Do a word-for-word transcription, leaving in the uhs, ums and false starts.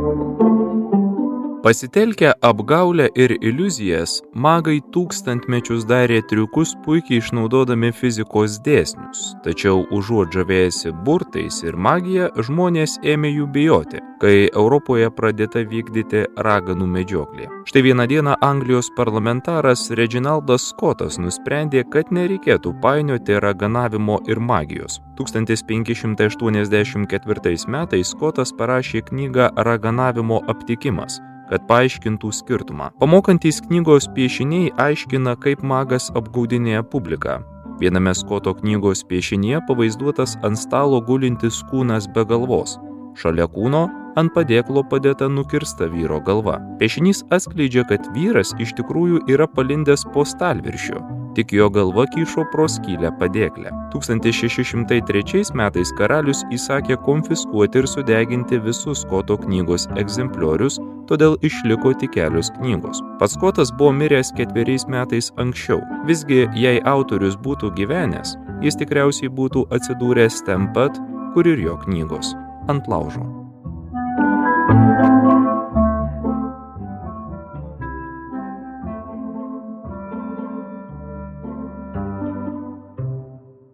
Pasitelkę apgaulę ir iliuzijas, magai tūkstantmečius darė triukus puikiai išnaudodami fizikos dėsnius, tačiau užuot žavėjęsi burtais ir magija, žmonės ėmė jų bijoti, kai Europoje pradėta vykdyti raganų medžioklė. Štai vieną dieną Anglijos parlamentaras Reginaldas Scottas nusprendė, kad nereikėtų painioti raganavimo ir magijos. tūkstantis penki šimtai aštuoniasdešimt ketvirtais metais Scottas parašė knygą Raganavimo aptikimas, kad paaiškintų skirtumą. Pamokantys knygos piešiniai aiškina, kaip magas apgaudinėja publiką. Viename Scotto knygos piešinyje pavaizduotas ant stalo gulintis kūnas be galvos. Šalia kūno ant padėklo padėta nukirsta vyro galva. Piešinys atskleidžia, kad vyras iš tikrųjų yra palindęs po stalviršiu, tik jo galva kyšo pro skylę padėklę. tūkstantis šeši šimtai trečiais metais karalius įsakė konfiskuoti ir sudeginti visus Scotto knygos egzempliorius, todėl išliko tik kelios knygos. Pats Scottas buvo miręs ketveriais metais anksčiau. Visgi, jei autorius būtų gyvenęs, jis tikriausiai būtų atsidūręs ten pat, kur ir jo knygos – ant laužo.